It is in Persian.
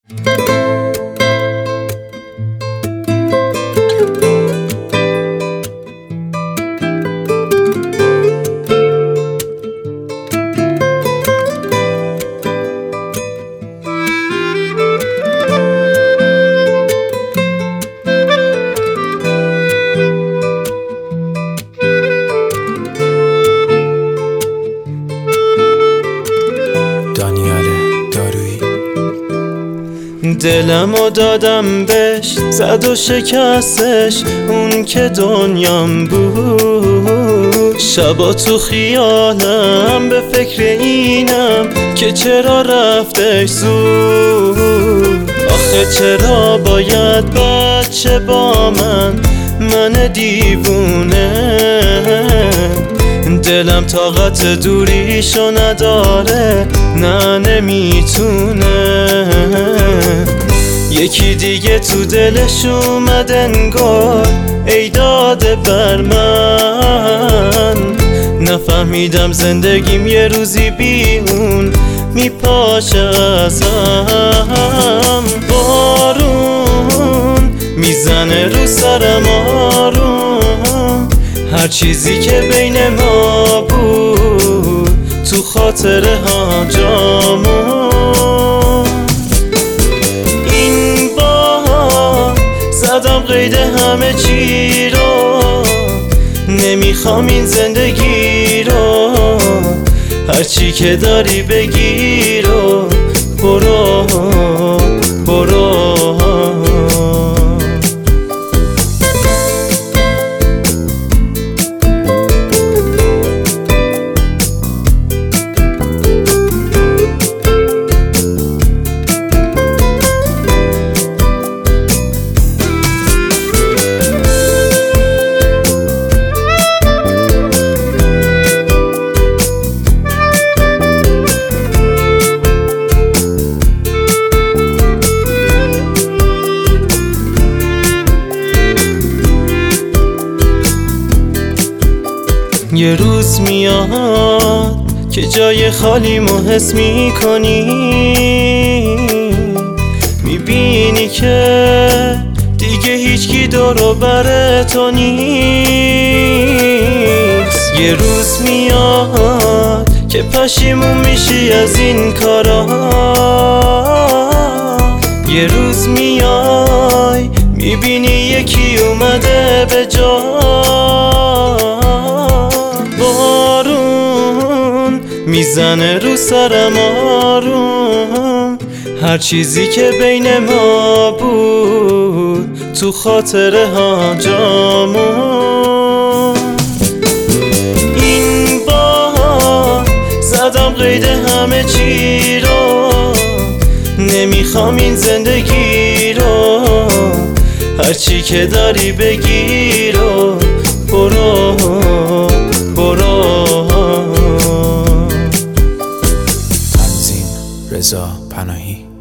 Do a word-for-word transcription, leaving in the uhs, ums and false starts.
دلمو دادم بهش، زد و شکستش اون که دنیام بود. شبا تو خیالم به فکر اینم که چرا رفتش زود. آخه چرا باید بچه با من، من دیوونه. دلم طاقت دوریشو نداره، نه نمیتونه. یکی دیگه تو دلش اومد انگار، ای داده بر من. نفهمیدم زندگیم یه روزی بی اون میپاشه ازم. بارون میزنه رو سرم آروم، هر چیزی که بین ما بود تو خاطره ها جامون. این بار زدم قید همه چی رو، نمیخوام این زندگی رو. هرچی که داری بگیر و برو برو. یه روز میاد که جای خالیمو حس میکنی، میبینی که دیگه هیچکی دور و بر تو نیست. یه روز میاد که پشیمون میشی از این کارا. یه روز میای میبینی یکی اومده به جا. بارون میزنه رو سرم آروم، هر چیزی که بین ما بود تو خاطره ها جامون. این بار زدم قید همه چی رو، نمیخوام این زندگی رو. هرچی که داری بگیر و برو برو. تنظیم رضا پناهی.